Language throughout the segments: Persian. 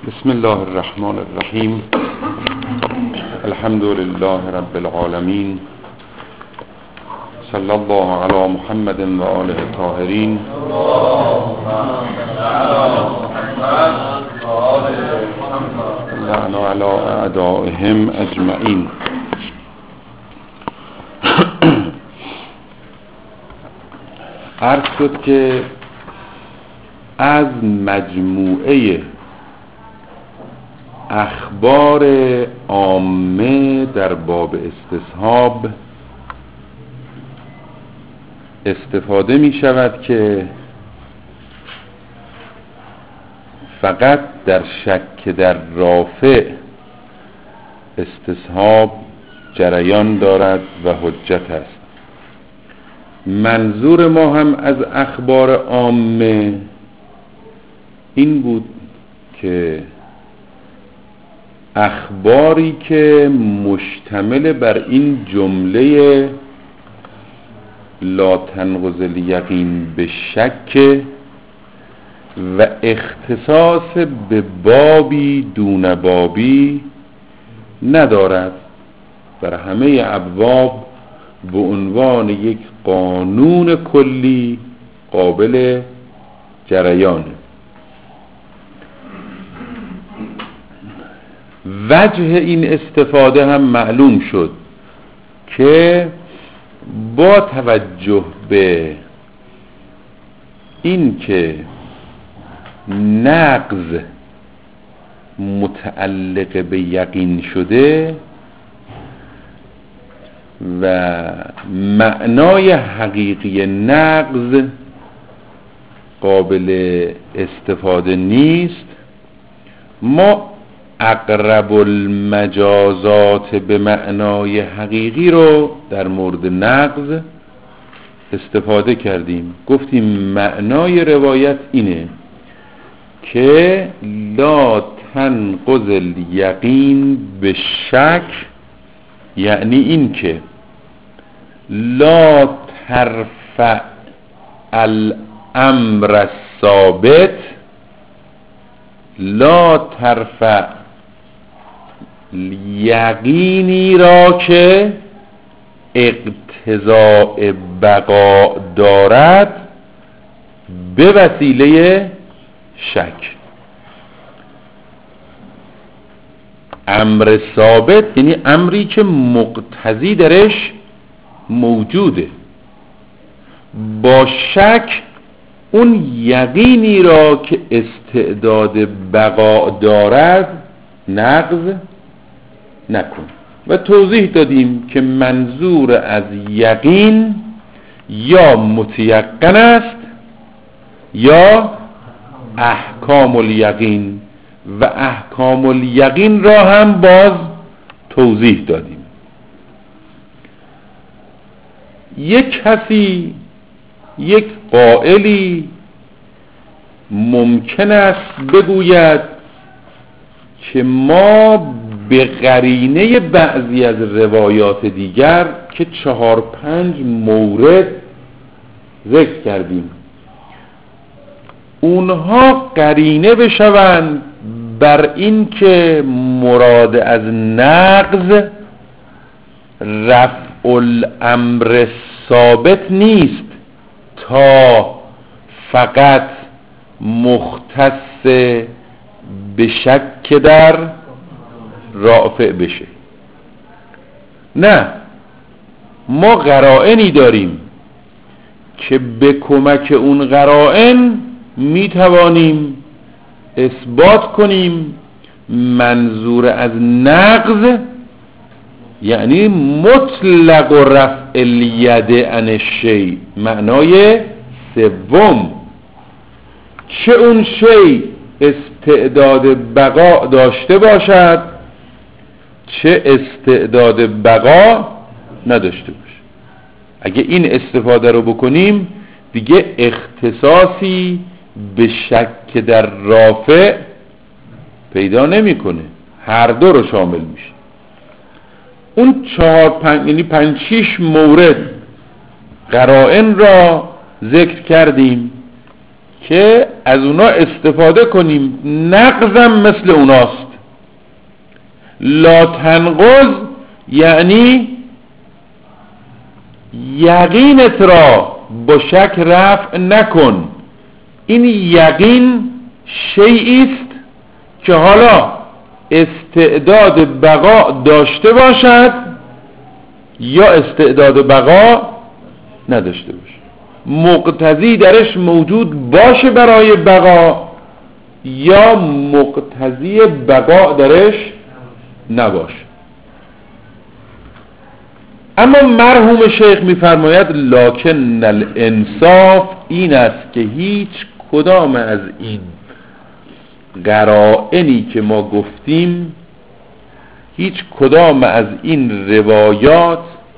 بسم الله الرحمن الرحیم. الحمد لله رب العالمین. صلی الله علی محمد و آله الطاهرین. لعن علی اعدائهم اجمعین. عرض شد که از مجموعه اخبار عامه در باب استصحاب استفاده می شود که فقط در شک در رافع استصحاب جریان دارد و حجت است. منظور ما هم از اخبار عامه این بود که اخباری که مشتمل بر این جمله لا تنقض الیقین به شک و اختصاص به بابی دون بابی ندارد، بر همه ابواب به عنوان یک قانون کلی قابل جریانه. وجه این استفاده هم معلوم شد که با توجه به این که نقض متعلق به یقین شده و معنای حقیقی نقض قابل استفاده نیست، ما اقرب المجازات به معنای حقیقی رو در مورد نقض استفاده کردیم. گفتیم معنای روایت اینه که لا تنقض الیقین به شک، یعنی این که لا ترفع الامر الثابت، لا ترفع یقینی را که اقتضاء بقا دارد به وسیله شک. امر ثابت یعنی امری که مقتضی درش موجوده، با شک اون یقینی را که استعداد بقا دارد نقض نکن. و توضیح دادیم که منظور از یقین یا متیقن است یا احکام الیقین، و احکام الیقین را هم باز توضیح دادیم. یک کسی، یک قائلی ممکن است بگوید که ما به قرینه بعضی از روایات دیگر که 4-5 مورد ذکر کردیم اونها قرینه بشوند بر این که مراد از نقض رفع الامر ثابت نیست تا فقط مختص به شک در رافع بشه. نه، ما قرائنی داریم که به کمک اون قرائن میتوانیم اثبات کنیم منظور از نقض یعنی مطلق رفع الید عن الشیء، معنای سوم، چه اون شیء استعداد بقا داشته باشد چه استعداد بقا نداشته باشه. اگه این استفاده رو بکنیم دیگه اختصاصی به شک در رافع پیدا نمیکنه، هر دو رو شامل میشه. اون 4-5 یعنی 5-6 مورد قرائن را ذکر کردیم که از اونا استفاده کنیم، نقضم مثل اوناست. لا تنقض یعنی یقینت را با شک رفع نکن. این یقین شیئی است که حالا استعداد بقا داشته باشد یا استعداد بقا نداشته باشه، مقتضی درش موجود باشه برای بقا یا مقتضی بقا درش نباشه. اما مرحوم شیخ میفرماید لکن الانصاف این است که هیچ کدام از این قرائنی که ما گفتیم، هیچ کدام از این روایات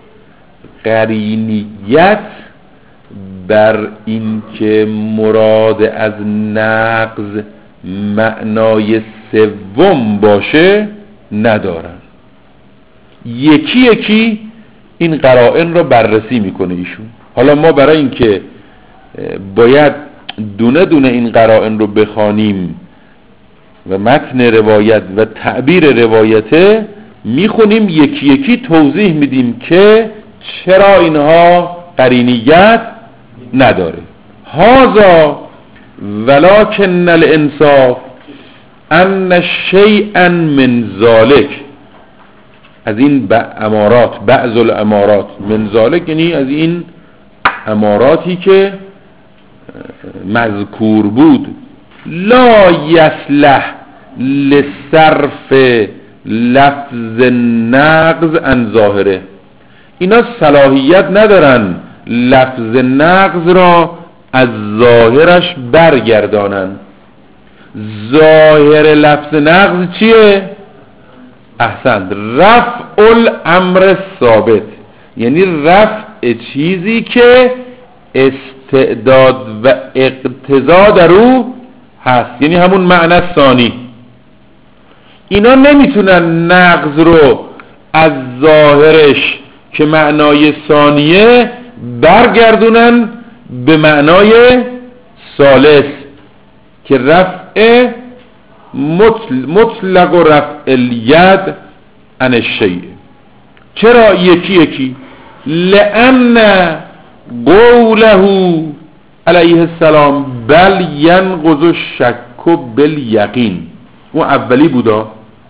قرینیت بر این که مراد از نقض معنای سوم باشه ندارن. یکی یکی این قرائن رو بررسی میکنه ایشون. حالا ما برای اینکه باید دونه دونه این قرائن رو بخوانیم و متن روایت و تعبیر روایته میخونیم، یکی یکی توضیح میدیم که چرا اینها قرینیت نداره. هذا ولکن الانصاف ان شیئا من ذلک، از این امارات، بعض الامارات، من ذلک یعنی از این اماراتی که مذکور بود، لا یصلح لصرف لفظ نقض عن ظاهره، اینا صلاحیت ندارن لفظ نقض را از ظاهرش برگردانن. ظاهر لفظ نقض چیه؟ احسن، رفع الامر ثابت، یعنی رفع چیزی که استعداد و اقتضا در او هست، یعنی همون معنی ثانی. اینا نمیتونن نقض رو از ظاهرش که معنای ثانیه برگردونن به معنای ثالث که رفع مطلق و رفع الید عن الشیء. چرا یکی یکی؟ لأن قوله علیه السلام بل ینقض الشک بالیقین، اون اولی بودا.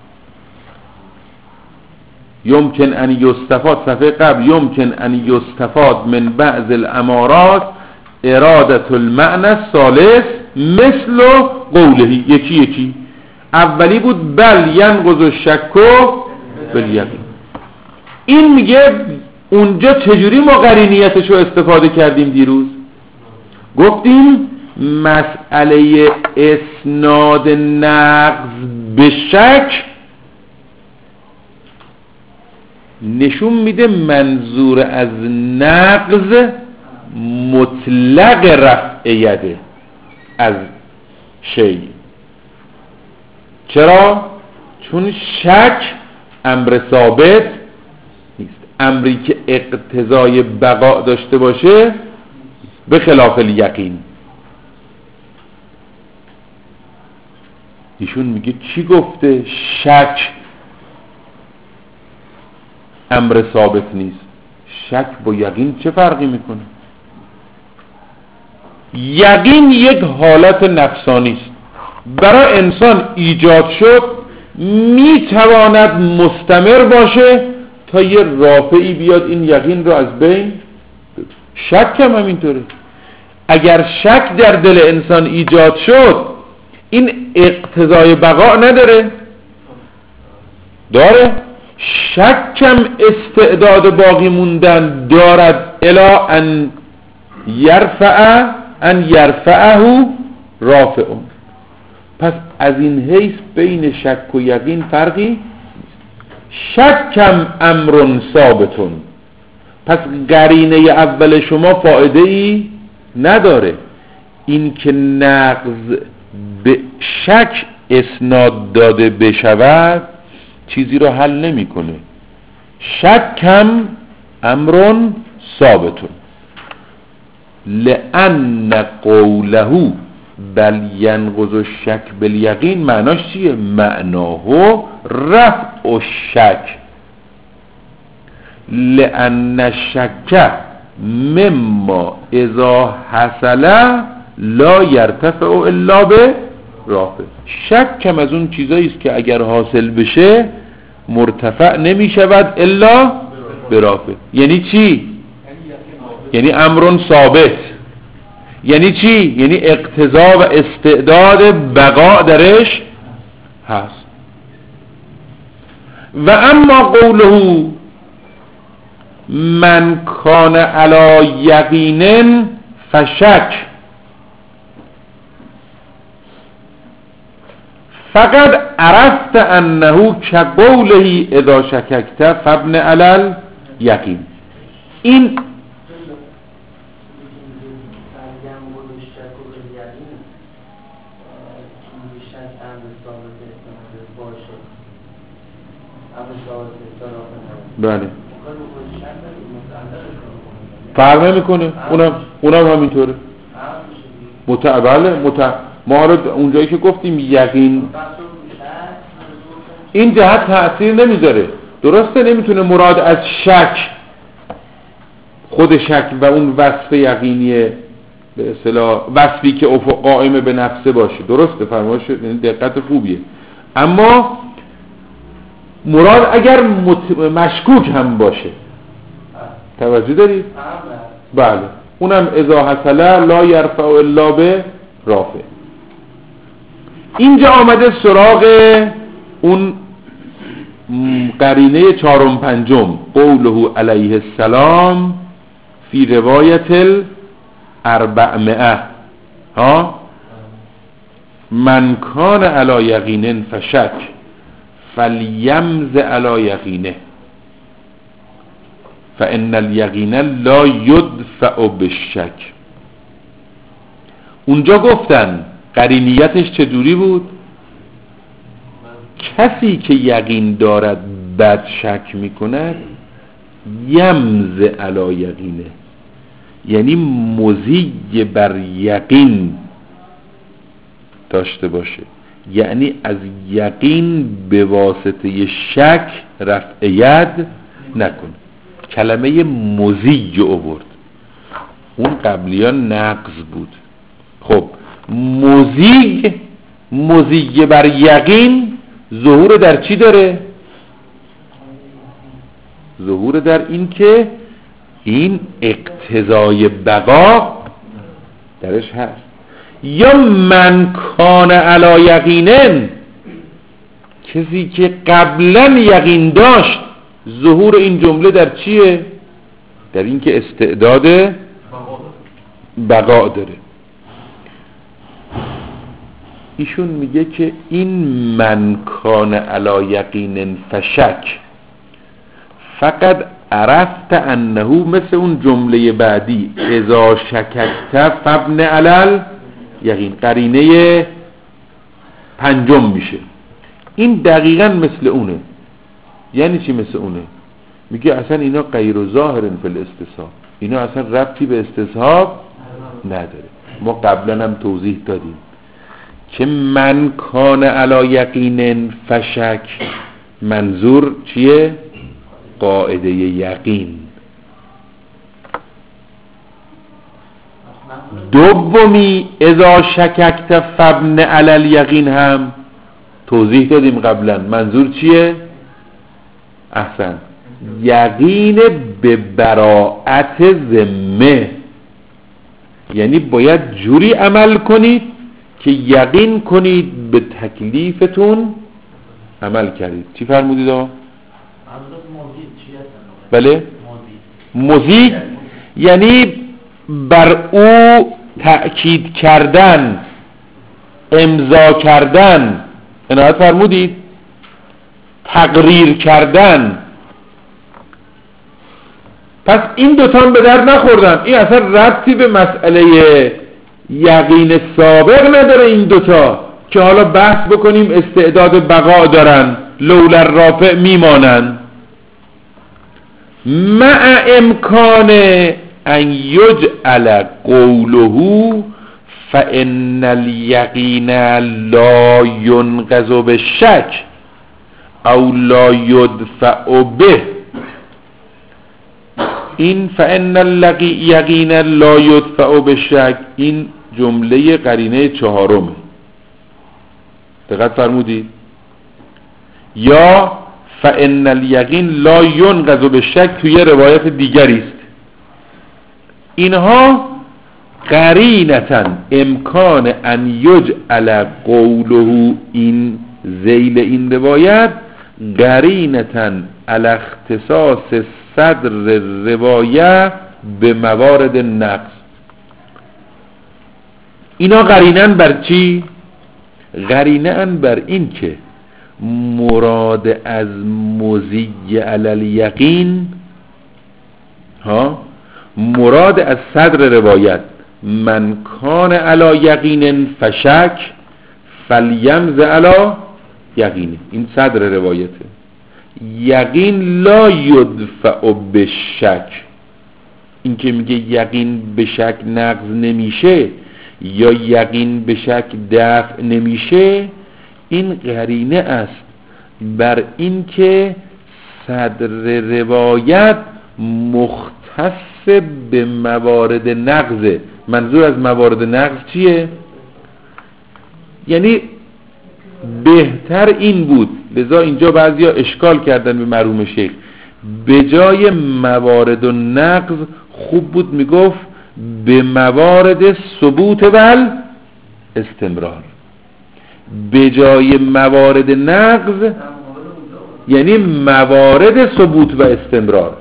یمکن ان یستفاد، صفحه قبل، یمکن ان یستفاد من بعض الامارات ارادت المعنى الثالث مثل قوله، یکی یکی. اولی بود بل ینقض الشک بالیقین. این میگه اونجا چجوری ما قرینیتش رو استفاده کردیم دیروز؟ گفتیم مسئله اسناد نقض به شک نشون میده منظور از نقض مطلق رفع یده از شی. چرا؟ چون شک امر ثابت نیست، امری که اقتضای بقا داشته باشه به خلاف الیقین. ایشون میگه چی گفته؟ شک امر ثابت نیست. شک با یقین چه فرقی میکنه؟ یقین یک حالت نفسانی است، برای انسان ایجاد شد، میتواند مستمر باشه تا یه رافعی بیاد این یقین رو از بین. شک هم همینطوره. اگر شک در دل انسان ایجاد شد، این اقتضای بقا نداره؟ داره. شک هم استعداد باقی موندن دارد الا ان یرفعه رافعون. پس از این حیث بین شک و یقین فرقی. شکم امر ثابتون، پس قرینه اول شما فایده ای نداره. این که نقض به شک اسناد داده بشود چیزی رو حل نمیکنه. شکم امر ثابتون لأن قوله بل ینقض الشک بالیقین معناش چیه؟ معناه رفع الشک، لأن الشک مما اذا حصل لا یرتفع الا به رافع. شک کم از اون چیزایی است که اگر حاصل بشه مرتفع نمی شود الا به رافع. یعنی چی؟ یعنی امرون ثابت. یعنی چی؟ یعنی اقتضا و استعداد بقا درش هست. و اما قوله من کان علی یقین فشک فقد عرفت انه کقوله اذا شککت فابن علی یقین. این بله فرق نمیکنه، اونم همینطوره. بله ما حالا اونجایی که گفتیم یقین این جهت تأثیر نمیذاره، درسته نمیتونه مراد از شک خود شک و اون وصف یقینیه به اصطلاح وصفی که قائم به نفسه باشه، درسته فرمایش دقت خوبیه. اما مراد اگر مشکوک هم باشه، توجه دارید؟ بله اونم اذا حصل لا یرفع الا به رافع. اینجا آمده سراغ اون قرینه چهارم پنجم، قوله علیه السلام فی روایت الاربعمائه ها من کان علی یقین فشک فلیمز علی یقینه فان الیقین لا یدفع بالشک. اونجا گفتن قرینیتش چجوری بود؟ کسی که یقین دارد بد شک میکند یمز علی یقینه، یعنی مزی بر یقین داشته باشه، یعنی از یقین به واسطه شک رفع ید نکنه. کلمه مزی آورد، اون قبلیان نقض بود. خب مزی بر یقین ظهور در چی داره؟ ظهور در این که این اقتضای بقا درش هست. یا من کان علی یقینن، کسی که قبلا یقین داشت، ظهور این جمله در چیه؟ در این که استعداد بقا داره. ایشون میگه که این من کان علی یقین فشک فقط عرفت انه مثل اون جمله بعدی اذا شککت فابن علی یقین، قرینه پنجم میشه. این دقیقاً مثل اونه. یعنی چی مثل اونه؟ میگه اصلا اینا غیر ظاهرن فی الاستصحاب، اینا اصلا ربطی به استصحاب نداره. ما قبلا هم توضیح دادیم که من کان علی یقین فشک منظور چیه؟ قاعده یقین. دومی اذا شککت فابن علی الیقین هم توضیح دادیم قبلا، منظور چیه؟ احسن، یقین به براءت ذمه، یعنی باید جوری عمل کنید که یقین کنید به تکلیفتون عمل کردید. چی فرمودید آقا؟ بله؟ مزید یعنی بر او تأکید کردن، امضا کردن، عنایت فرمودید، تقریر کردن. پس این دوتان به در نخوردن، این اصلا ربطی به مسئله یقین سابق نداره. این دوتا که حالا بحث بکنیم استعداد بقا دارن، لولا الرافع میمانن. مع امکان ان یجعل قوله فإن اليقین لا ينقض بالشک او لا يدفع به. این فإن اليقین لا يدفع بالشک این جمله قرینه چهارمه، دقت فرمودید؟ یا فإن الیقین لا ينقض بالشک توی روایت دیگری است. اینها قرینتا امکان ان یجعل قوله این ذیل این روایت قرینتا علی اختصاص صدر روایت به موارد نقص. اینا قرینن بر چی؟ قرینن بر این که مراد از مزی علی الیقین مراد از صدر روایت من کان علی یقین فشک فلیمز علی یقین، این صدر روایته. یقین لا یدفع بشک، این که میگه یقین به شک نقض نمیشه یا یقین به شک دفع نمیشه، این قرینه است بر این که صدر روایت مختص به موارد نقضه. منظور از موارد نقض چیه؟ یعنی بهتر این بود، لذا اینجا بعضیا اشکال کردن به مرحوم شیخ، به جای موارد و نقض خوب بود میگفت به موارد ثبوت و استمرار. به جای موارد نقض یعنی موارد ثبوت و استمرار.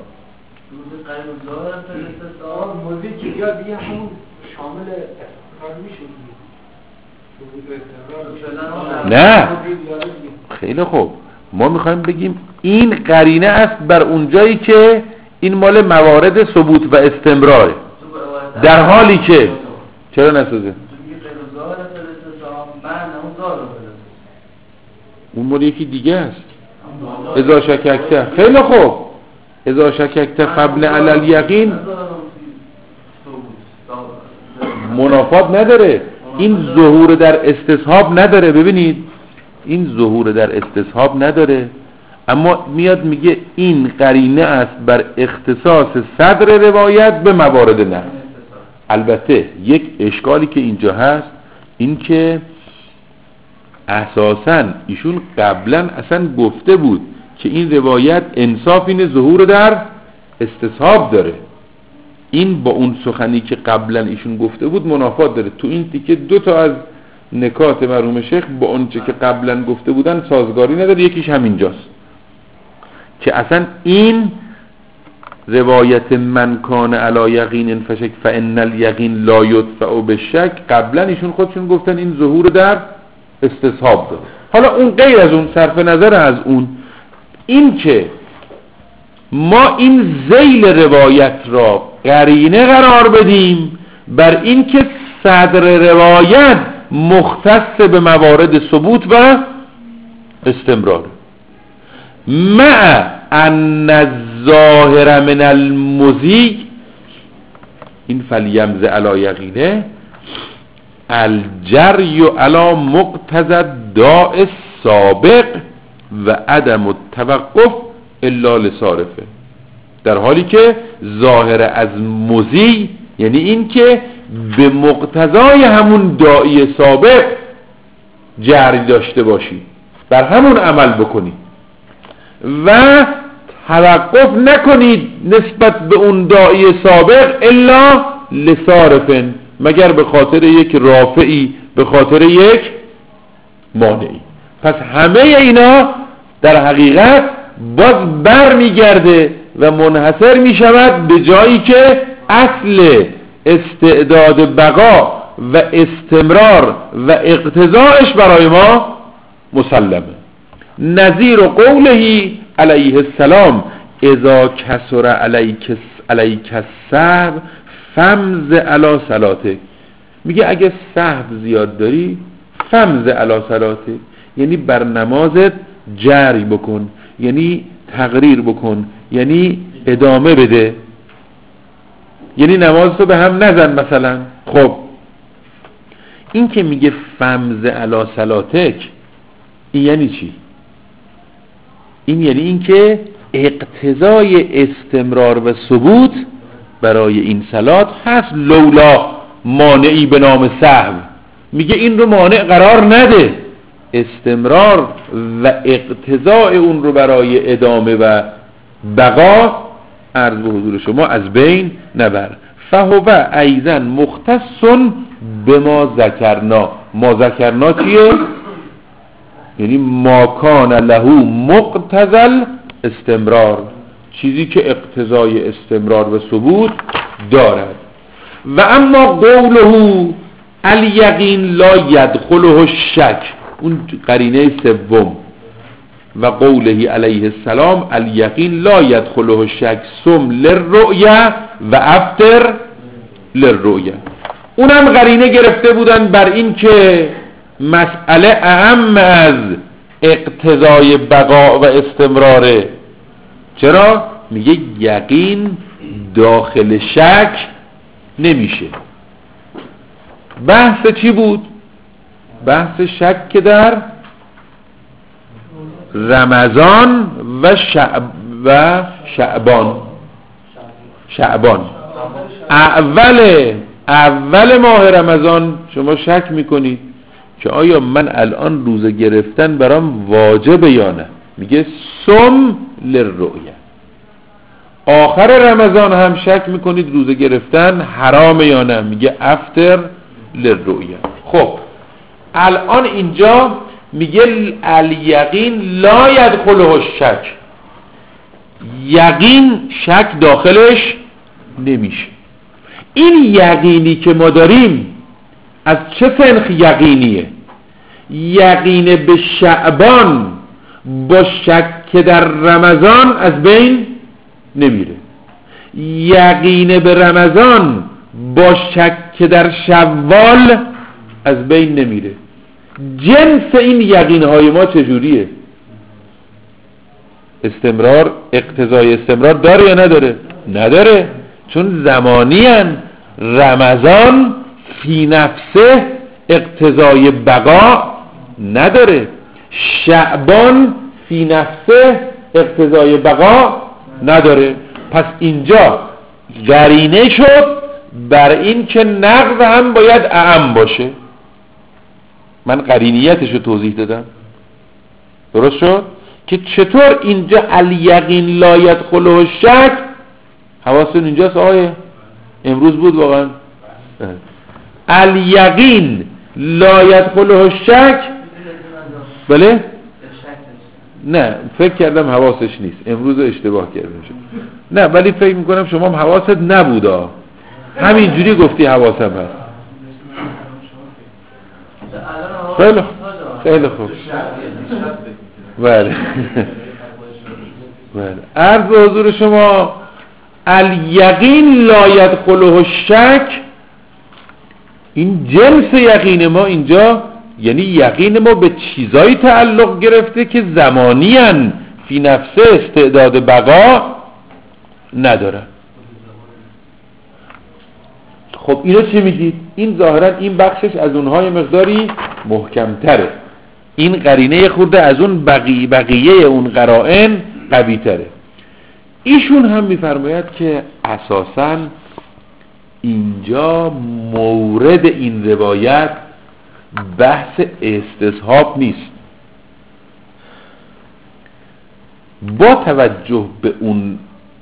نه خیلی خوب، ما میخوایم بگیم این قرینه است بر اونجایی که این مال موارد ثبوت و استمراره، در حالی که چرا نسازه؟ اون مال یکی دیگه است. اذا شککت، خیلی خوب، اذا شککت قبل علی الیقین منافات نداره، این ظهور در استصحاب نداره. ببینید این ظهور در استصحاب نداره، اما میاد میگه این قرینه است بر اختصاص صدر روایت به موارد نقض. البته یک اشکالی که اینجا هست این که اساساً ایشون قبلا اصلا گفته بود که این روایت انصاف این ظهور در استصحاب داره. این با اون سخنی که قبلا ایشون گفته بود منافات داره. تو این تیکه دو تا از نکات مرحوم شیخ با اون چه که قبلا گفته بودن سازگاری نداره. یکیش همینجاست که اصلا این روایت من کان علی یقین فشک فان الیقین لا یدفع بالشک قبلا ایشون خودشون گفتن این ظهور در استصحاب داره. حالا اون غیر از اون، صرف نظر از اون، این که ما این ذیل روایت را قرینه قرار بدیم بر این که صدر روایت مختص به موارد ثبوت و استمرار، مع ان الظاهر من المزی این فلیمز علی یقینه الجری علی مقتضى الداء السابق و عدم التوقف الا لصارفه. در حالی که ظاهر از مزی یعنی این که به مقتضای همون داعی سابق جری داشته باشی، بر همون عمل بکنی و توقف نکنید نسبت به اون داعی سابق الا لصارفن، مگر به خاطر یک رافعی، به خاطر یک مانعی. پس همه اینا در حقیقت باز بر میگرده و منحصر میشود به جایی که اصل استعداد بقا و استمرار و اقتضاعش برای ما مسلمه. نظیر قوله علیه السلام اذا کسر علیک السهو فمز علی صلاتک، میگه اگه سهو زیاد داری فمز علی صلاتک، یعنی بر نمازت جری بکن، یعنی تقریر بکن، یعنی ادامه بده، یعنی نمازتو به هم نزن مثلا. خب این که میگه فمز علی صلاتک، این یعنی چی؟ این یعنی این که اقتضای استمرار و ثبوت برای این صلات هست، لولا مانعی به نام سهو. میگه این رو مانع قرار نده، استمرار و اقتضای اون رو برای ادامه و بقا عرض به حضور شما از بین نبر. فهو ایضا مختص به ما ذکرنا. ما ذکرنا چیه؟ یعنی ما کان له مقتضل استمرار، چیزی که اقتضای استمرار و ثبوت دارد. و اما قوله الیقین لا یدخله الشک، اون قرینه سوم، و قوله علیه السلام الیقین لا یدخله الشک سم للرؤیا و افطر للرؤیا، اونم قرینه گرفته بودن بر این که مسئله اهم از اقتضای بقا و استمراره. چرا؟ میگه یقین داخل شک نمیشه. بحث چی بود؟ بحث شک که در رمضان و شعبان اول ماه رمضان شما شک میکنید که آیا من الان روزه گرفتن برام واجبه یا نه، میگه صم للرؤیا. آخر رمضان هم شک میکنید روزه گرفتن حرامه یا نه، میگه افطر للرؤیا. خب الان اینجا میگه الیقین لا یدخله الشک، یقین شک داخلش نمیشه. این یقینی که ما داریم از چه سنخ یقینیه؟ یقین به شعبان با شک در رمضان از بین نمیره، یقین به رمضان با شک در شوال از بین نمیره. جنس این یقینهای ما چجوریه؟ استمرار، اقتضای استمرار داره یا نداره؟ نداره، چون زمانی هن. رمضان فی نفسه اقتضای بقا نداره، شعبان فی نفسه اقتضای بقا نداره. پس اینجا قرینه شد بر این که نقض هم باید اعم باشه. من قرینیتش رو توضیح دادم، درست شد؟ که چطور اینجا الیقین لا یدخله الشک، حواستون اینجاست آقای؟ امروز بود واقعا. الیقین لا یدخله الشک، بله؟ نه فکر کردم حواسش نیست، امروز اشتباه کردم شد. نه ولی فکر میکنم شما هم حواست نبودا، همینجوری گفتی حواسم هست. خیلی خوب. بله بله. عرض به حضور شما الیقین لا یدخله الشک، این جنس یقین ما اینجا یعنی یقین ما به چیزایی تعلق گرفته که زمانیاً فی نفسه استعداد بقا ندارن. خب اینو چه میگید؟ این ظاهرا این بخشش از اونهای مقداری محکمتره، این قرینه خورده از اون بقیه اون قرائن قوی تره. ایشون هم میفرماید که اساساً اینجا مورد این روایت بحث استصحاب نیست، با توجه به اون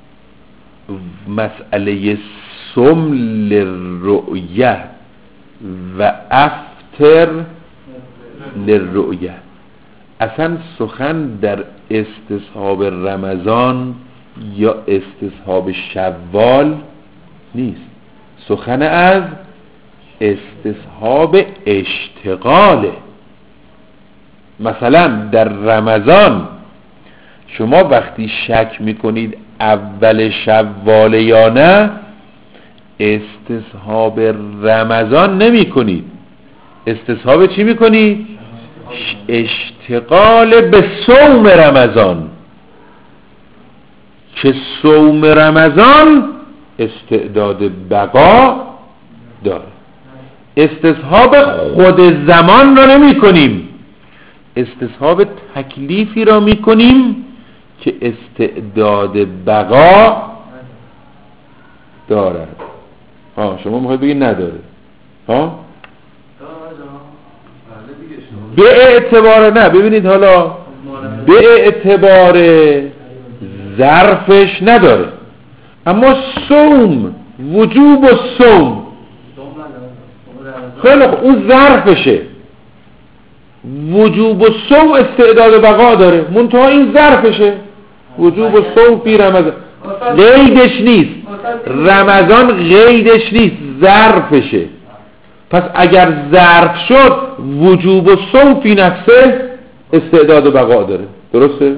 مسئله صم للرؤیه و افطر للرؤیه. اصلا سخن در استصحاب رمضان یا استصحاب شوال نیست، سخن از استصحاب اشتغاله. مثلا در رمضان شما وقتی شک میکنید اول شوال یا نه، استصحاب رمضان نمی کنید، استصحاب چی میکنید؟ اشتغال به صوم رمضان، که صوم رمضان استعداد بقا داره. استصحاب خود زمان را نمی کنیم، استصحاب تکلیفی را می کنیم که استعداد بقا دارد. شما میخواید بگید نداره. به اعتبار نه، ببینید حالا به اعتبار ظرفش نداره، اما صوم، وجوب الصوم خیلی اون ظرفشه. وجوب الصوم استعداد بقا داره، منتها این ظرفشه. وجوب الصوم فی رمضان قیدش نیست، رمضان قیدش نیست، ظرفشه. پس اگر ظرف شد وجوب الصوم فی نفسه استعداد بقا داره. درسته؟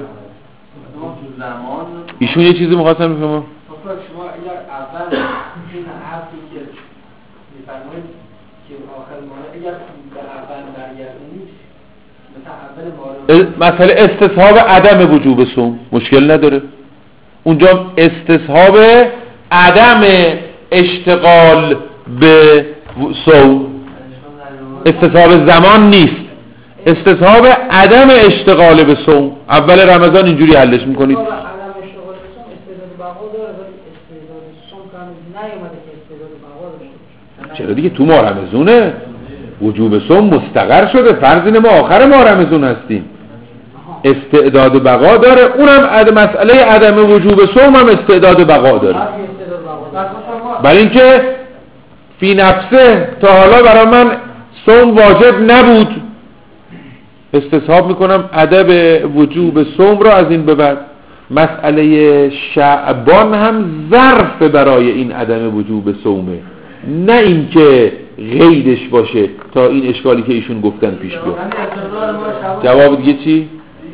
ایشون یه چیزی می‌خواستن بفهمم. شما اگر اول این حرفی که می‌فرمایید که آخر ماه اگر به اول برگردونید مثلا اول مسئله استصحاب عدم وجوب صوم مشکل نداره. اونجا استصحاب عدم اشتغال به صوم، استصحاب زمان نیست، استصحاب عدم اشتغال به صوم. اول رمضان اینجوری حلش میکنید. چرا دیگه تو ماه رمضونه وجوب صوم مستقر شده، فرض اینه ما آخر ماه رمضان هستیم، استعداد بقا داره. اونم مسئله عدم وجوب صوم هم استعداد بقا داره. برای اینکه فی نفسه تا حالا برای من صوم واجب نبود، استصحاب میکنم عدم وجوب صوم را از این به بعد. مسئله شعبان هم ظرف برای این عدم وجوب صومه، نه اینکه قیدش باشه تا این اشکالی که ایشون گفتن پیش بیاد. جواب دیگه چی؟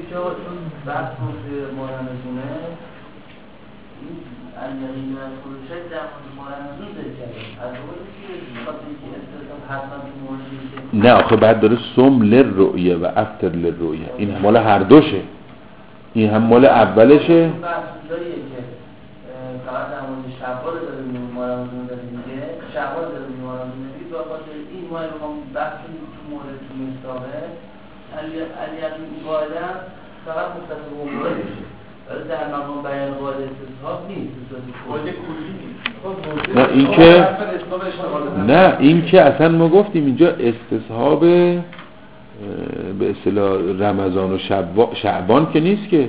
نه آخه بعد داره صوم للرؤیه و افطر للرؤیه، این مال هر دوشه. این هم مال اولشه. فقط در مورد شوال داره میمارمون داره میگه، شوال داره میمارمون میگه با خاطر این ما رو بحث تو مورد تو مستاقه علی این قاعده فقط مختصر به مورد میشه، ولی در مقام بیان قاعده استصحاب نیست، قاعده کلی نیست. نه این که نه این که اصلا ما گفتیم اینجا استصحاب به اصطلاح رمضان و شعبان که نیست که.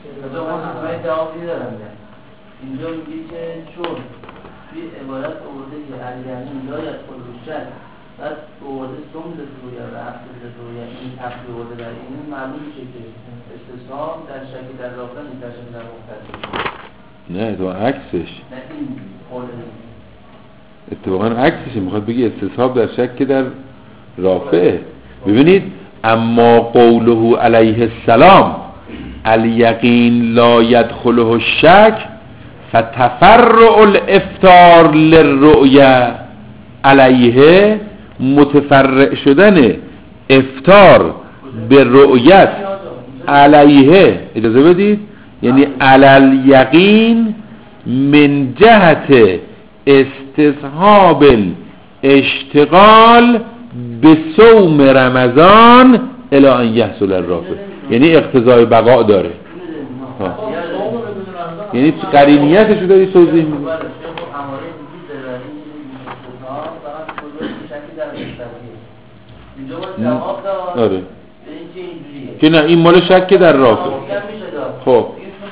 اینجا میگه که چون توی عبارت آورده که علیانی لایت خود رو شد، بعد آورده سوم لطوریه و افت لطوریه، این تفتی آورده در این معلوم میشه که استصحاب در شکل در رافع نیست، در شکل در مختلف. نه تو عکسش، نه این خورده اتفاقا عکسش میخواد بگی استصحاب در شکل در رافع. ببینید اما قوله علیه السلام الیقین لا یدخله الشک فتفرع الافطار للرؤیه علیه، متفرع شدن افطار به رؤیت علیه، اجازه بدید، یعنی علی الیقین من جهت استصحاب الاشتغال به صوم رمضان الی ان یحصل الرافع، یعنی اقتضای بقا داره. یعنی قرینیتش رو داری توضیح میدی. آره که نه این مال شک در رافع. خب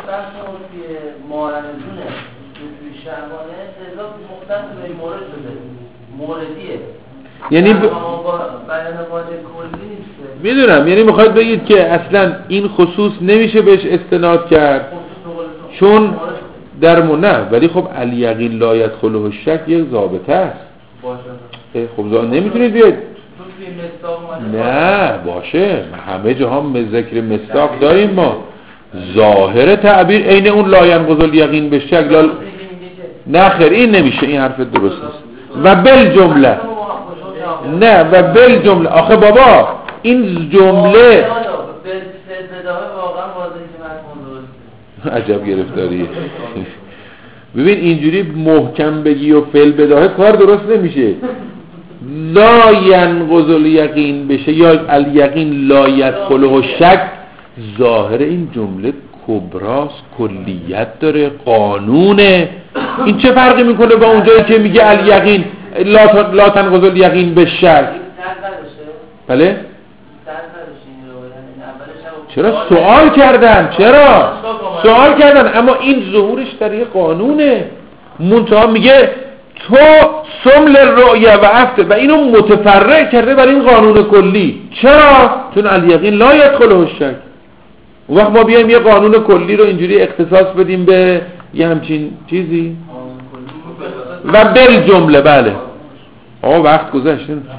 یعنی میدونم، یعنی میخواید بگید که اصلا این خصوص نمیشه بهش استناد کرد چون در نه، ولی خب الیقین لا یدخله الشک یک ضابطه است. خب نمیتونید بیاید نه باشه، همه جا هم ذکر مصداق داریم ما، ظاهر تعبیر عین اون لا ينقض الیقین به شک نه خیر این نمیشه، این حرف درست نیست. و بالجمله نه و بالجمله آخه بابا این جمله عجب گرفتاریه. ببین اینجوری محکم بگی و فعل بداهه کار درست نمیشه. لا ینقض الیقین بشه یا الیقین لا یدخله الشک، ظاهر این جمله کبراست، کلیت داره، قانونه. این چه فرقی میکنه با اونجایی که میگه الیقین لا تنقض الیقین به شک؟ بله؟ چرا سوال کردن؟ چرا سوال کردن؟ اما این ظهورش در یه قانونه. منتها میگه تو سمل رؤیه و افته و اینو متفرع کرده برای این قانون کلی. چرا؟ چون الیقین لا یدخله الشک. اون وقت ما بیایم یه قانون کلی رو اینجوری اختصاص بدیم به یه همچین چیزی و بل جمله. بله آقا وقت گذشته. اونجا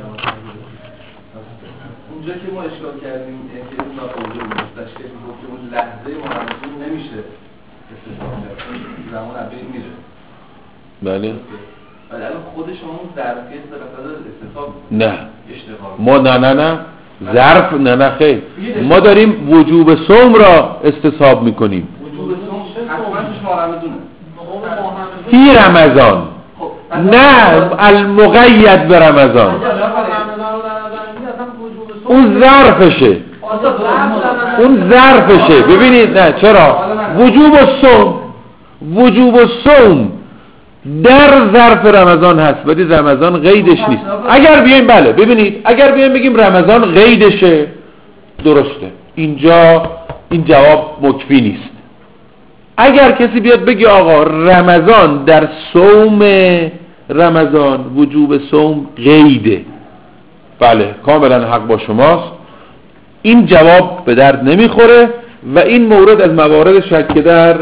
که ما اشکال کردیم که این ناقضی مستشکل گفت که اون لحظه محمدون نمیشه استثناء کرد، زمان ابین میره. بله ولی الان خود شما اون ظرفیت به قصد استثناء نه اشتغال ما نه ظرف نه خیر، ما داریم وجوب صوم را استصحاب میکنیم. وجوب صوم حتما توش ماه رمضونه فی رمضان، نه المقید به رمضان. اون ظرفشه، اون ظرفشه. ببینید نه چرا وجوب صوم در ظرف رمضان هست ولی رمضان قیدش نیست. اگر بیایم بله ببینید اگر بیایم بگیم رمضان قیدشه درسته، اینجا این جواب مکفی نیست. اگر کسی بیاد بگی آقا رمضان در صوم رمضان وجوب صوم قیده، بله کاملا حق با شماست، این جواب به درد نمیخوره و این مورد از موارد شک در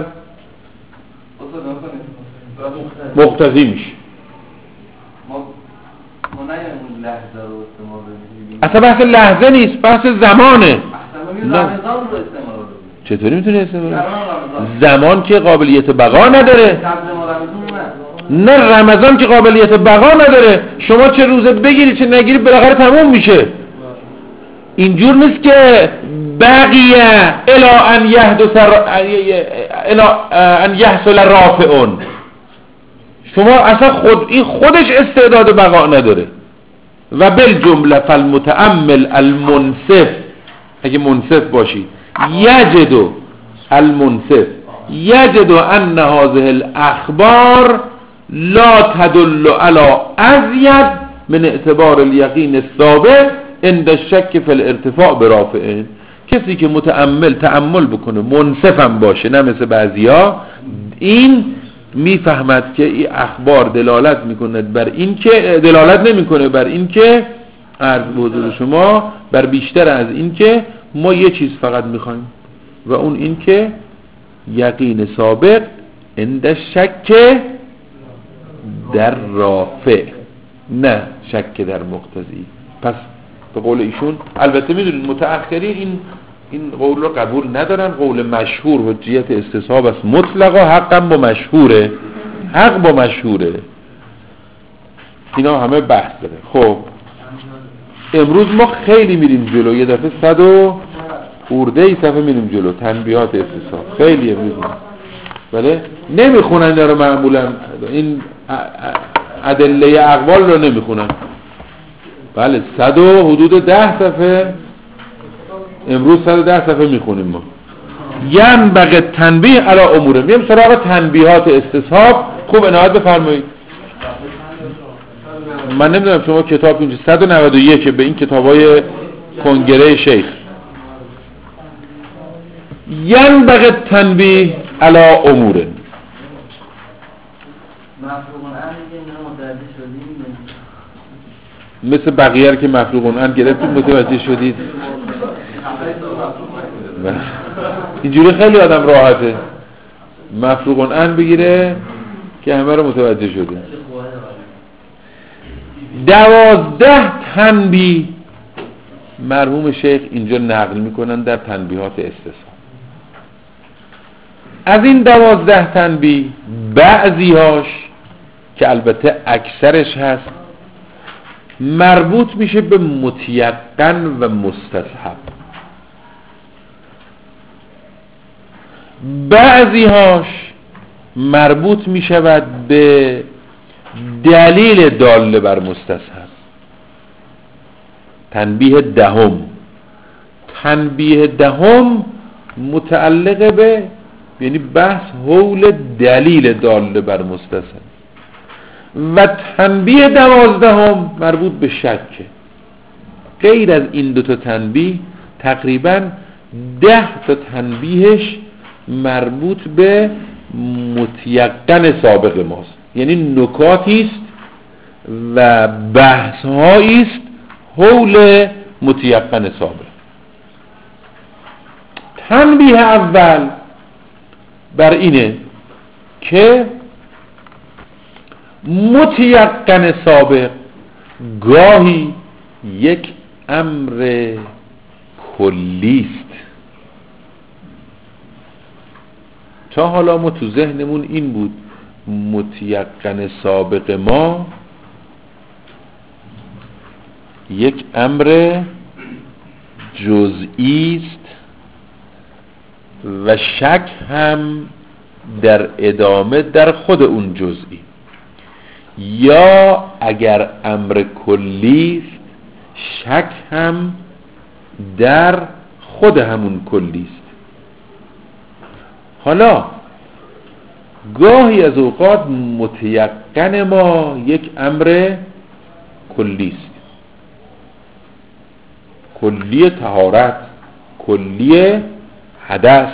مقتضی میشه. ما نه اون لحظه رو استعمال بگیریم، اصلا بحث لحظه نیست، بحث زمانه. اصلا رمضان رو استعمال بگیریم. چطوری میتونی استعمال؟ زمان که قابلیت بقا نداره. نه رمضان که قابلیت بقا نداره، شما چه روزه بگیری چه نگیری بالاخره تموم میشه. اینجور نیست که بقیه الا ان یحصل رافعون. شما اصلا این خودش استعداد بقا نداره. و بالجمله فالمتأمل المنصف، اگه منصف باشید، یجد ان هذه الاخبار لا تدل على ازید من اعتبار الیقین الثابت عند الشک فی الارتفاع برافعه. کسی که تأمل بکنه، منصفم باشه، نه مثل بعضیا، این میفهمد که این اخبار دلالت میکنه بر این که نمیکنه بر این که عرض به حضور شما بر بیشتر از این که ما یه چیز فقط میخوایم و اون این که یقین سابق عند شک در رافع، نه شک در مقتضی. پس به قول ایشون، البته میدونید متأخرین این قول رو قبول ندارن. قول مشهور حجیت استصحاب است مطلقا، حقا با مشهوره، حق با مشهوره، اینا همه بحث داره. خب امروز ما خیلی میریم جلو، یه دفعه 100 و خورده ای صفحه میریم جلو. تنبیهات استصحاب خیلی امروز بله نمیخونن اینا رو، معمولا این ادله اقوال رو نمیخونن. بله 100 و حدود 10 صفحه امروز 110 صفحه میخونیم ما. ینبغی تنبیه علی امور. میام سراغ تنبیهات استصحاب. خوب عنایت بفرمایید. من نمیدونم شما کتاب اینجا 191 به این کتابای کنگره شیخ. ینبغی تنبیه علی امور. مفهوم امری که متوجه شدیم مثل بقیه که مفروغ ان گرفتید متوجه شدید. اینجوری خیلی آدم راحته مفروغ ان بگیره که همه رو متوجه شده. 12 تنبیه مرحوم شیخ اینجا نقل میکنن در تنبیهات استصحاب. از این 12 تنبیه بعضی هاش که البته اکثرش هست مربوط میشه به متیقن و مستصحب، بعضی هاش مربوط میشود به دلیل داله بر مستصحب. تنبیه دهم. تنبیه دهم متعلق به یعنی بحث حول دلیل داله بر مستصحب و تنبیه 12 مربوط به شکه. غیر از این دوتا تنبیه تقریبا 10 تا تنبیهش مربوط به متیقن سابق ماست، یعنی نکاتی است و بحث هایی است حول متیقن سابق. تنبیه اول بر اینه که متیقن سابق گاهی یک امر کلی است. تا حالا ما تو ذهنمون این بود متیقن سابق ما یک امر جزئی است و شک هم در ادامه در خود اون جزئی، یا اگر امر کلی است شک هم در خود همون کلی است. حالا گاهی از اوقات متیقن ما یک امر کلی است، کلی طهارت، کلی حدث،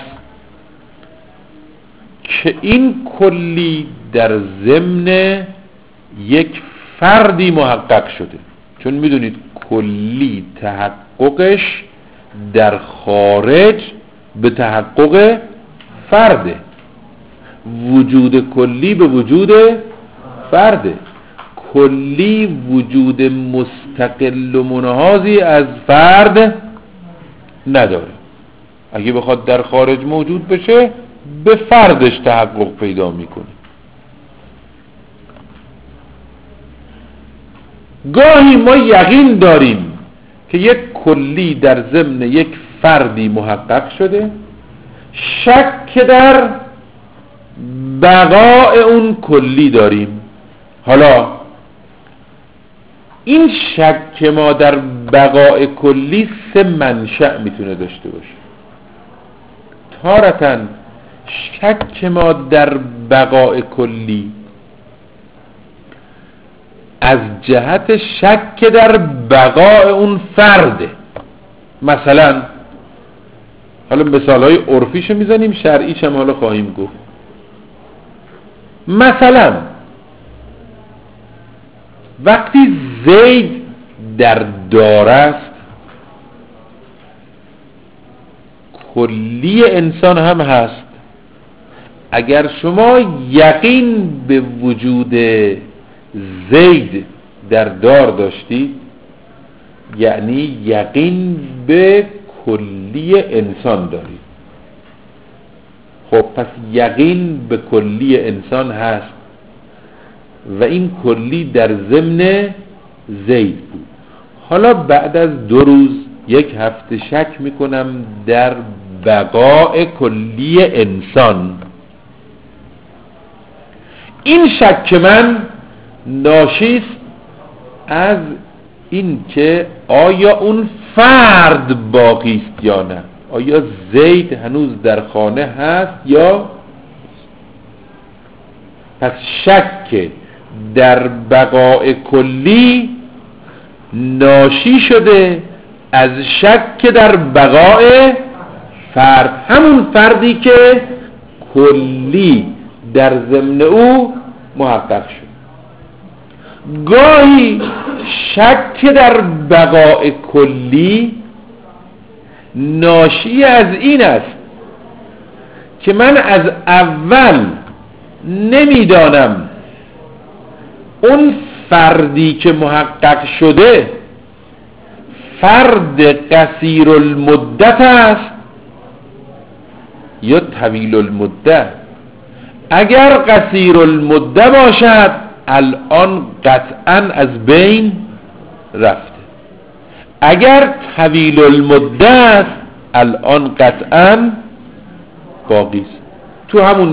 که این کلی در ضمن یک فردی محقق شده. چون میدونید کلی تحققش در خارج به تحقق فرده، وجود کلی به وجود فرده. کلی وجود مستقل و منحازی از فرد نداره. اگه بخواد در خارج موجود بشه به فردش تحقق پیدا میکنه. گاهی ما یقین داریم که یک کلی در ضمن یک فردی محقق شده، شک در بقاء اون کلی داریم. حالا این شک ما در بقاء کلی 3 منشأ میتونه داشته باشه. تارةً شک ما در بقاء کلی از جهت شک در بقاء اون فرده. مثلا حالا مثالهای عرفیشو میزنیم، شرعیش هم حالا خواهیم گفت. مثلا وقتی زید در دار است کلی انسان هم هست. اگر شما یقین به وجود زید در دار داشتید یعنی یقین به کلی انسان دارید. خب پس یقین به کلی انسان هست و این کلی در ضمن زید بود. حالا بعد از 2 روز 1 هفته شک میکنم در بقاء کلی انسان. این شک من ناشی است از این که آیا اون فرد باقی است یا نه، آیا زید هنوز در خانه هست یا. پس شک در بقاء کلی ناشی شده از شک در بقاء فرد، همون فردی که کلی در ضمن او محقق شد. گاهی شک در بقاء کلی ناشی از این است که من از اول نمیدانم اون فردی که محقق شده فرد قصیر المدت است یا طویل المدت. اگر قصیر المدت باشد الان قطعا از بین رفته، اگر طویل المدت الان قطعا باقی است. تو همون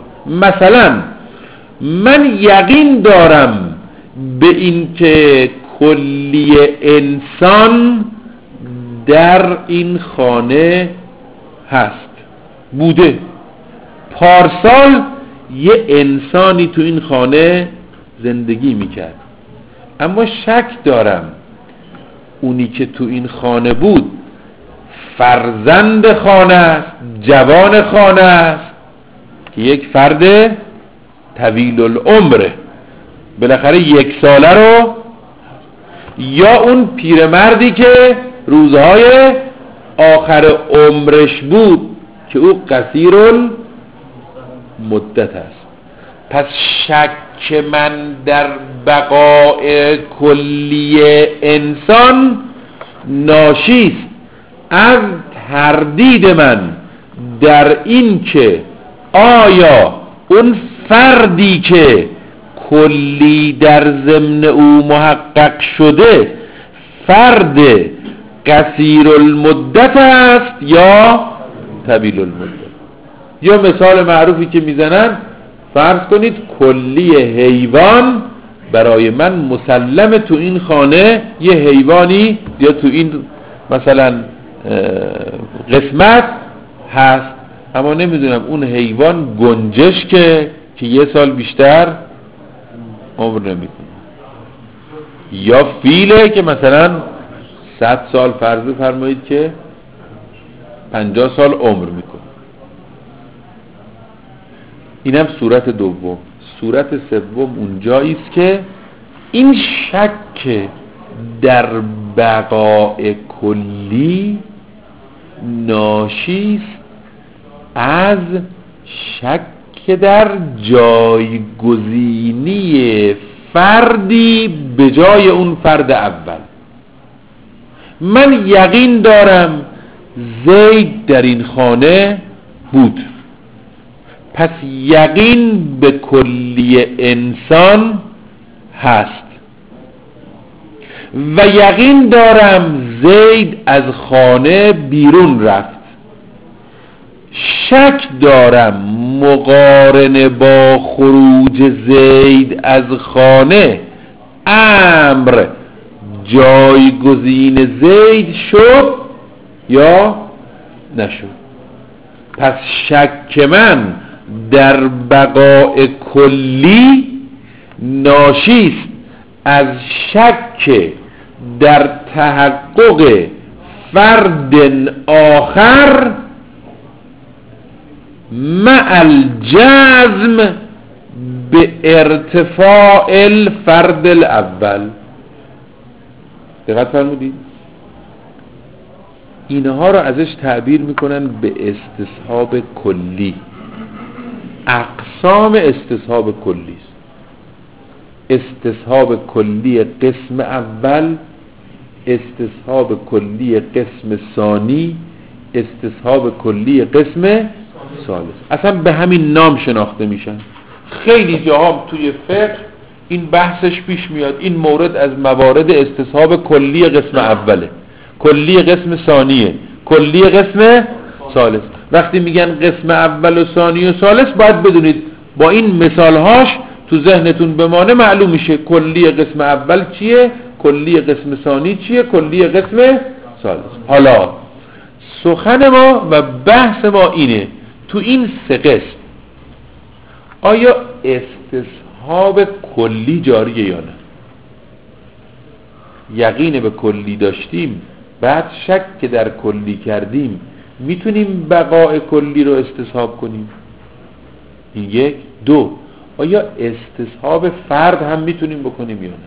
مثلا من یقین دارم به این که کلی انسان در این خانه هست، بوده. پارسال یه انسانی تو این خانه زندگی میکرد، اما شک دارم اونی که تو این خانه بود فرزند خانه است، جوان خانه است که یک فرد طویل العمره، بالاخره 1 ساله رو، یا اون پیرمردی که روزهای آخر عمرش بود که او قصیر المدت است. پس شک من در بقاء کلی انسان ناشیست از تردید من در این که آیا اون فردی که کلی در ضمن او محقق شده فرد قصیر المدت است یا طویل المدت. یا مثال معروفی که میزنن، فرض کنید کلی حیوان برای من مسلم تو این خانه یه حیوانی یا تو این مثلا قسمت هست، اما نمیدونم اون حیوان گنجش که 1 سال بیشتر عمر نمیکنه، یا فیله که مثلا 100 سال فرض فرمایید که 50 سال عمر میکنه. اینم صورت دوم. صورت سوم اونجایی است که این شک در بقاء کلی ناشی است از شک در جایگزینی فردی به جای اون فرد اول. من یقین دارم زید در این خانه بود، پس یقین به کلی انسان هست، و یقین دارم زید از خانه بیرون رفت. شک دارم مقارنه با خروج زید از خانه امر جایگزین زید شد یا نشد. پس شک من در بقاء کلی ناشیست از شک در تحقق فرد آخر مع الجزم به ارتفاع الفرد الاول. دقت فرمودید؟ اینها رو ازش تعبیر میکنن به استصحاب کلی. اقسام استصحاب کلی است. استصحاب کلی قسم اول، استصحاب کلی قسم ثانی، استصحاب کلی قسم ثالث. اصلا به همین نام شناخته میشن. خیلی جاها توی فقه این بحثش پیش میاد. این مورد از موارد استصحاب کلی قسم اوله، کلی قسم ثانیه، کلی قسم ثالث. وقتی میگن قسم اول و ثانی و ثالث باید بدونید با این مثالهاش تو ذهنتون بمانه معلوم میشه کلی قسم اول چیه، کلی قسم ثانی چیه، کلی قسم ثالث. حالا سخن ما و بحث ما اینه تو این 3 قسم آیا استصحاب کلی جاریه یا نه؟ یقین به کلی داشتیم بعد شک که در کلی کردیم میتونیم بقاء کلی رو استصحاب کنیم؟ این 1. 2. آیا استصحاب فرد هم میتونیم بکنیم یا نه؟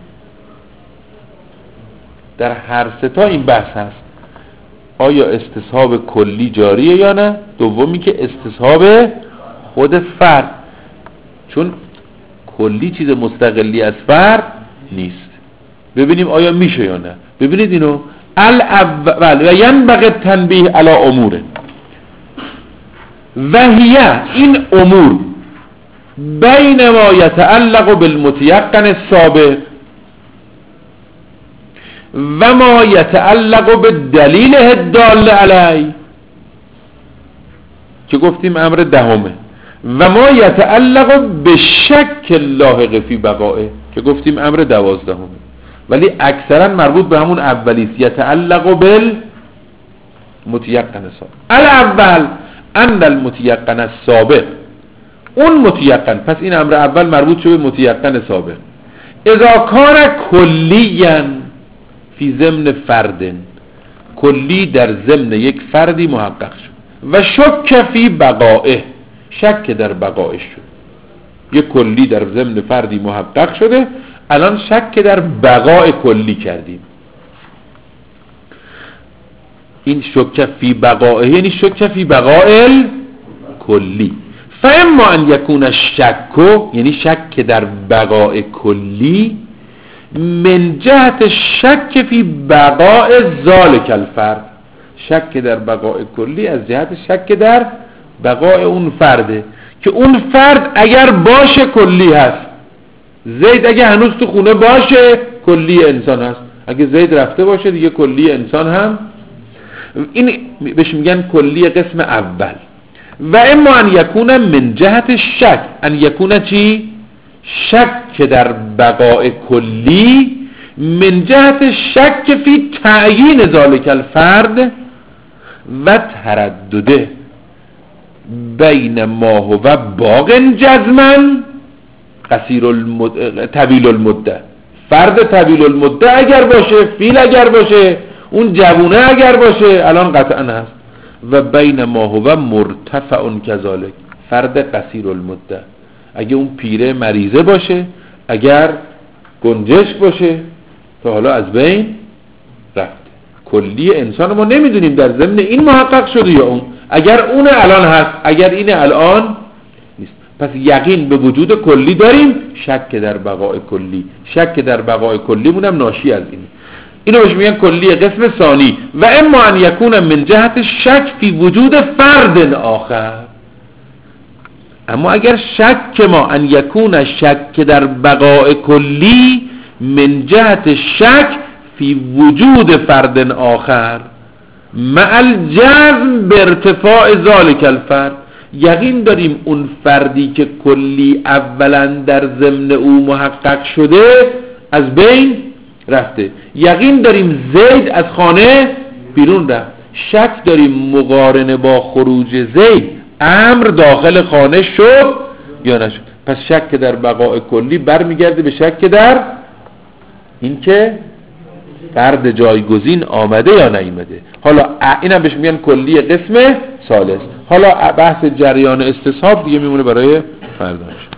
در هر 3 تا این بحث هست. آیا استصحاب کلی جاریه یا نه؟ دومی که استصحاب خود فرد، چون کلی چیز مستقلی از فرد نیست. ببینیم آیا میشه یا نه. ببینید اینو الاول و ینبغی تنبیه علی امور و هی، این امور بین ما یتعلق بالمتیقن السابق و ما یتعلق بالدلیل الدال علی که گفتیم امر 10، و ما یتعلق به شک لاحق فی بقائه که گفتیم امر 12، ولی اکثرا مربوط به همون اولیست. یتعلق بالمتیقن سابق. الاول ان المتیقن السابق، اون متیقن، پس این امر اول مربوط شده به متیقن سابق. اذا کان کلیا فی ضمن فرد، کلی در ضمن یک فردی محقق شد و شک فی بقائه، شک در بقائش شد. یک کلی در ضمن فردی محقق شده، الان شک در بقای کلی کردیم. این شک فی بقائه یعنی شک فی بقائل کلی. فاما ان یکون الشک، یعنی شک در بقای کلی، من جهت شک فی بقاء ذالک الفرد، شک در بقاء کلی از جهت شک در بقاء اون فرده که اون فرد اگر باشه کلی هست. زید اگه هنوز تو خونه باشه کلی انسان هست، اگه زید رفته باشه دیگه کلی انسان هم. این بهش میگن کلی قسم اول. و اما ان یکون من جهت شک، ان یکون چی؟ شک در بقاء کلی من جهت شک فی تعیین ذالک الفرد و تردده بین ما هو باق جزما قصیر طویل المده. فرد طویل المده اگر باشه، فیل اگر باشه، اون جوونه اگر باشه الان قطعا هست. و بین ما هو مرتفع کذالک، فرد قصیر المده اگه اون پیره مریضه باشه، اگر گنجشک باشه تا حالا از بین رفته. کلی انسان ما نمیدونیم در ضمن این محقق شده یا اون، اگر اون الان هست اگر این الان نیست. پس یقین به وجود کلی داریم، شک در بقای کلی، شک در بقای کلی مونم ناشی از این. اینو بهش میگن کلی قسم ثانی. و اما ان یکون من جهت شک فی وجود فرد آخر، اما اگر شک ما ان یکون شک در بقای کلی من جهت شک فی وجود فرد آخر مع الجزم به ارتفاع ذالک الفرد، یقین داریم اون فردی که کلی اولا در ضمن او محقق شده از بین رفته. یقین داریم زید از خانه بیرون رفت. شک داریم مقارنه با خروج زید امر داخل خانه شد یا نشد. پس شک در بقای کلی برمیگرده به شک در این که فرد جایگزین آمده یا نیامده. حالا اینم بهش میگن کلی قسم ثالث. حالا بحث جریان استصحاب دیگه میمونه برای فرداش.